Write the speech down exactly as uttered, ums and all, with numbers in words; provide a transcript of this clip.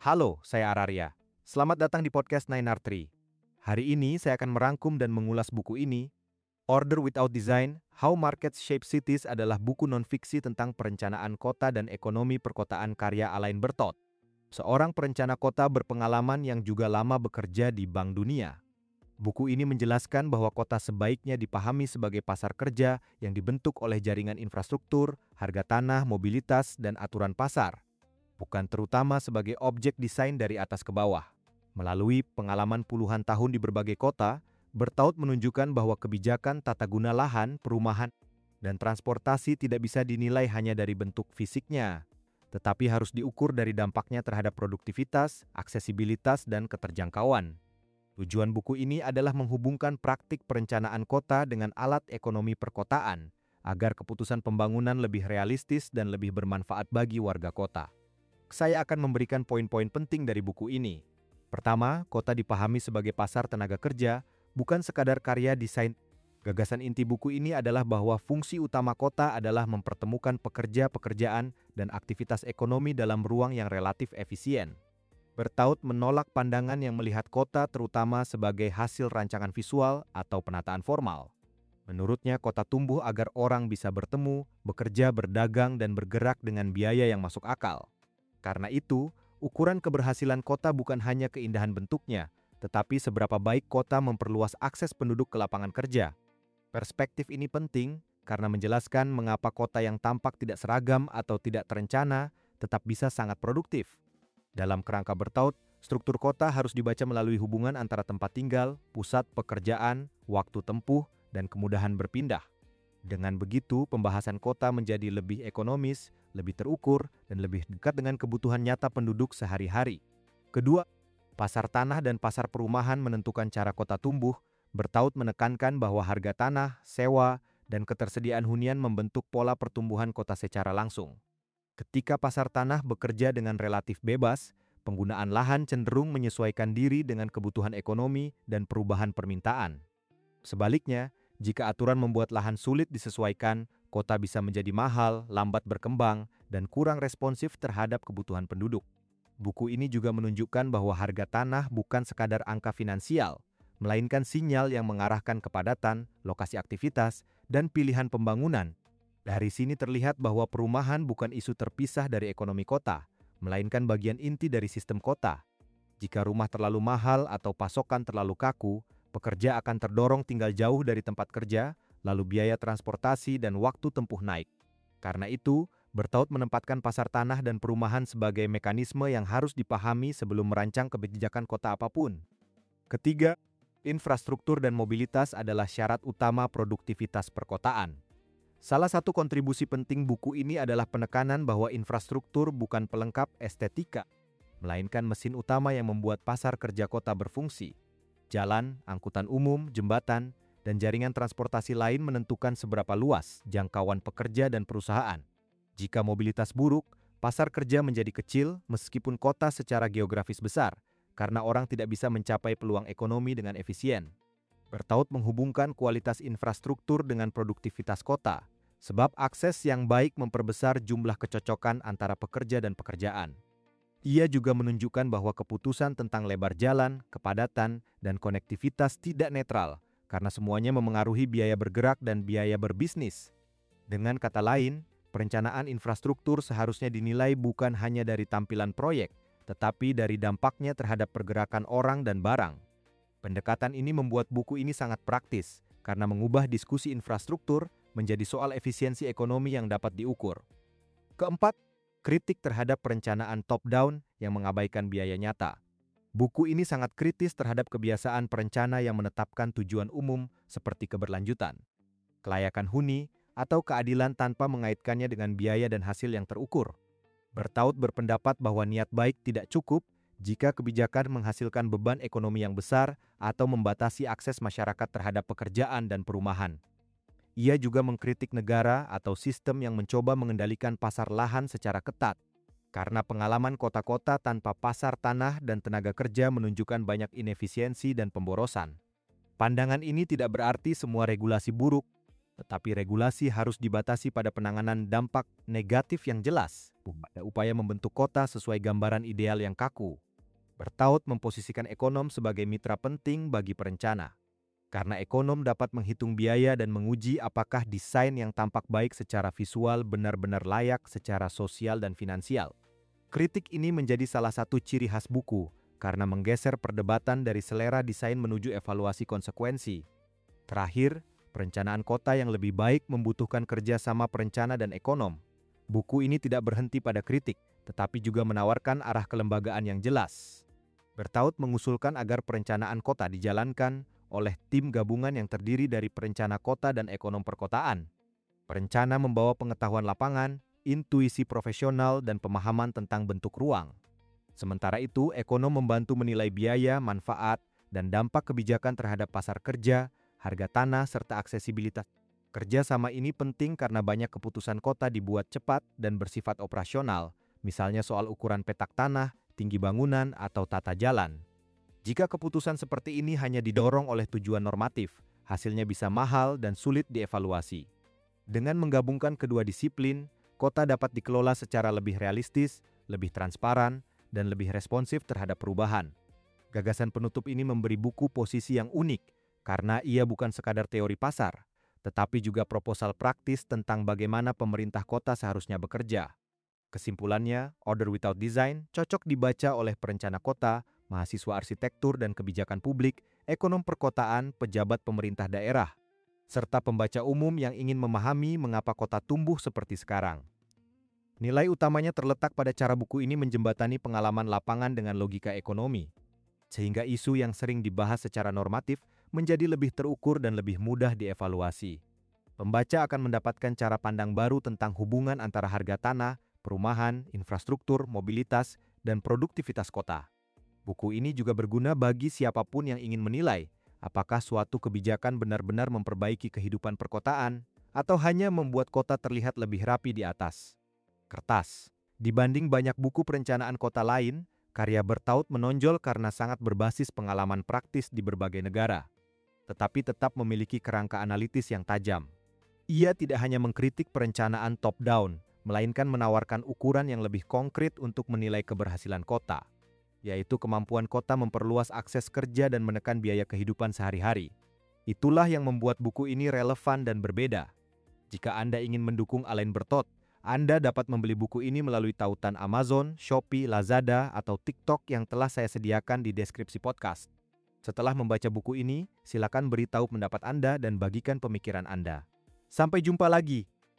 Halo, saya Araria. Selamat datang di podcast Nine R Tree. Hari ini saya akan merangkum dan mengulas buku ini. Order Without Design, How Markets Shape Cities adalah buku non-fiksi tentang perencanaan kota dan ekonomi perkotaan karya Alain Bertot, seorang perencana kota berpengalaman yang juga lama bekerja di Bank Dunia. Buku ini menjelaskan bahwa kota sebaiknya dipahami sebagai pasar kerja yang dibentuk oleh jaringan infrastruktur, harga tanah, mobilitas, dan aturan pasar, bukan terutama sebagai objek desain dari atas ke bawah. Melalui pengalaman puluhan tahun di berbagai kota, Bertaut menunjukkan bahwa kebijakan tata guna lahan, perumahan, dan transportasi tidak bisa dinilai hanya dari bentuk fisiknya, tetapi harus diukur dari dampaknya terhadap produktivitas, aksesibilitas, dan keterjangkauan. Tujuan buku ini adalah menghubungkan praktik perencanaan kota dengan alat ekonomi perkotaan, agar keputusan pembangunan lebih realistis dan lebih bermanfaat bagi warga kota. Saya akan memberikan poin-poin penting dari buku ini. Pertama, kota dipahami sebagai pasar tenaga kerja, bukan sekadar karya desain. Gagasan inti buku ini adalah bahwa fungsi utama kota adalah mempertemukan pekerja-pekerjaan dan aktivitas ekonomi dalam ruang yang relatif efisien. Bertaut menolak pandangan yang melihat kota terutama sebagai hasil rancangan visual atau penataan formal. Menurutnya, kota tumbuh agar orang bisa bertemu, bekerja, berdagang, dan bergerak dengan biaya yang masuk akal. Karena itu, ukuran keberhasilan kota bukan hanya keindahan bentuknya, tetapi seberapa baik kota memperluas akses penduduk ke lapangan kerja. Perspektif ini penting karena menjelaskan mengapa kota yang tampak tidak seragam atau tidak terencana tetap bisa sangat produktif. Dalam kerangka Bertaut, struktur kota harus dibaca melalui hubungan antara tempat tinggal, pusat pekerjaan, waktu tempuh, dan kemudahan berpindah. Dengan begitu, pembahasan kota menjadi lebih ekonomis, lebih terukur, dan lebih dekat dengan kebutuhan nyata penduduk sehari-hari. Kedua, pasar tanah dan pasar perumahan menentukan cara kota tumbuh. Bertaut menekankan bahwa harga tanah, sewa, dan ketersediaan hunian membentuk pola pertumbuhan kota secara langsung. Ketika pasar tanah bekerja dengan relatif bebas, penggunaan lahan cenderung menyesuaikan diri dengan kebutuhan ekonomi dan perubahan permintaan. Sebaliknya, jika aturan membuat lahan sulit disesuaikan, kota bisa menjadi mahal, lambat berkembang, dan kurang responsif terhadap kebutuhan penduduk. Buku ini juga menunjukkan bahwa harga tanah bukan sekadar angka finansial, melainkan sinyal yang mengarahkan kepadatan, lokasi aktivitas, dan pilihan pembangunan. Dari sini terlihat bahwa perumahan bukan isu terpisah dari ekonomi kota, melainkan bagian inti dari sistem kota. Jika rumah terlalu mahal atau pasokan terlalu kaku, pekerja akan terdorong tinggal jauh dari tempat kerja, lalu biaya transportasi dan waktu tempuh naik. Karena itu, Bertaut menempatkan pasar tanah dan perumahan sebagai mekanisme yang harus dipahami sebelum merancang kebijakan kota apapun. Ketiga, infrastruktur dan mobilitas adalah syarat utama produktivitas perkotaan. Salah satu kontribusi penting buku ini adalah penekanan bahwa infrastruktur bukan pelengkap estetika, melainkan mesin utama yang membuat pasar kerja kota berfungsi. Jalan, angkutan umum, jembatan, dan jaringan transportasi lain menentukan seberapa luas jangkauan pekerja dan perusahaan. Jika mobilitas buruk, pasar kerja menjadi kecil meskipun kota secara geografis besar, karena orang tidak bisa mencapai peluang ekonomi dengan efisien. Bertaut menghubungkan kualitas infrastruktur dengan produktivitas kota, sebab akses yang baik memperbesar jumlah kecocokan antara pekerja dan pekerjaan. Ia juga menunjukkan bahwa keputusan tentang lebar jalan, kepadatan, dan konektivitas tidak netral, karena semuanya memengaruhi biaya bergerak dan biaya berbisnis. Dengan kata lain, perencanaan infrastruktur seharusnya dinilai bukan hanya dari tampilan proyek, tetapi dari dampaknya terhadap pergerakan orang dan barang. Pendekatan ini membuat buku ini sangat praktis, karena mengubah diskusi infrastruktur menjadi soal efisiensi ekonomi yang dapat diukur. Keempat, kritik terhadap perencanaan top-down yang mengabaikan biaya nyata. Buku ini sangat kritis terhadap kebiasaan perencana yang menetapkan tujuan umum seperti keberlanjutan, kelayakan huni, atau keadilan tanpa mengaitkannya dengan biaya dan hasil yang terukur. Bertaut berpendapat bahwa niat baik tidak cukup jika kebijakan menghasilkan beban ekonomi yang besar atau membatasi akses masyarakat terhadap pekerjaan dan perumahan. Ia juga mengkritik negara atau sistem yang mencoba mengendalikan pasar lahan secara ketat, karena pengalaman kota-kota tanpa pasar tanah dan tenaga kerja menunjukkan banyak inefisiensi dan pemborosan. Pandangan ini tidak berarti semua regulasi buruk, Tetapi regulasi harus dibatasi pada penanganan dampak negatif yang jelas, bukan pada upaya membentuk kota sesuai gambaran ideal yang kaku. Bertaut memposisikan ekonom sebagai mitra penting bagi perencana. Karena ekonom dapat menghitung biaya dan menguji apakah desain yang tampak baik secara visual benar-benar layak secara sosial dan finansial. Kritik ini menjadi salah satu ciri khas buku, karena menggeser perdebatan dari selera desain menuju evaluasi konsekuensi. Terakhir, perencanaan kota yang lebih baik membutuhkan kerjasama perencana dan ekonom. Buku ini tidak berhenti pada kritik, tetapi juga menawarkan arah kelembagaan yang jelas. Bertaut mengusulkan agar perencanaan kota dijalankan oleh tim gabungan yang terdiri dari perencana kota dan ekonom perkotaan. Perencana membawa pengetahuan lapangan, intuisi profesional, dan pemahaman tentang bentuk ruang. Sementara itu, ekonom membantu menilai biaya, manfaat, dan dampak kebijakan terhadap pasar kerja, harga tanah, serta aksesibilitas. Kerjasama ini penting karena banyak keputusan kota dibuat cepat dan bersifat operasional, misalnya soal ukuran petak tanah, tinggi bangunan, atau tata jalan. Jika keputusan seperti ini hanya didorong oleh tujuan normatif, hasilnya bisa mahal dan sulit dievaluasi. Dengan menggabungkan kedua disiplin, kota dapat dikelola secara lebih realistis, lebih transparan, dan lebih responsif terhadap perubahan. Gagasan penutup ini memberi buku posisi yang unik, karena ia bukan sekadar teori pasar, tetapi juga proposal praktis tentang bagaimana pemerintah kota seharusnya bekerja. Kesimpulannya, Order Without Design cocok dibaca oleh perencana kota, mahasiswa arsitektur dan kebijakan publik, ekonom perkotaan, pejabat pemerintah daerah, serta pembaca umum yang ingin memahami mengapa kota tumbuh seperti sekarang. Nilai utamanya terletak pada cara buku ini menjembatani pengalaman lapangan dengan logika ekonomi, sehingga isu yang sering dibahas secara normatif menjadi lebih terukur dan lebih mudah dievaluasi. Pembaca akan mendapatkan cara pandang baru tentang hubungan antara harga tanah, perumahan, infrastruktur, mobilitas, dan produktivitas kota. Buku ini juga berguna bagi siapapun yang ingin menilai apakah suatu kebijakan benar-benar memperbaiki kehidupan perkotaan atau hanya membuat kota terlihat lebih rapi di atas kertas. Dibanding banyak buku perencanaan kota lain, karya Bertaut menonjol karena sangat berbasis pengalaman praktis di berbagai negara, tetapi tetap memiliki kerangka analitis yang tajam. Ia tidak hanya mengkritik perencanaan top-down, melainkan menawarkan ukuran yang lebih konkret untuk menilai keberhasilan kota, yaitu kemampuan kota memperluas akses kerja dan menekan biaya kehidupan sehari-hari. Itulah yang membuat buku ini relevan dan berbeda. Jika Anda ingin mendukung Alain Bertaut, Anda dapat membeli buku ini melalui tautan Amazon, Shopee, Lazada, atau TikTok yang telah saya sediakan di deskripsi podcast. Setelah membaca buku ini, silakan beritahu pendapat Anda dan bagikan pemikiran Anda. Sampai jumpa lagi!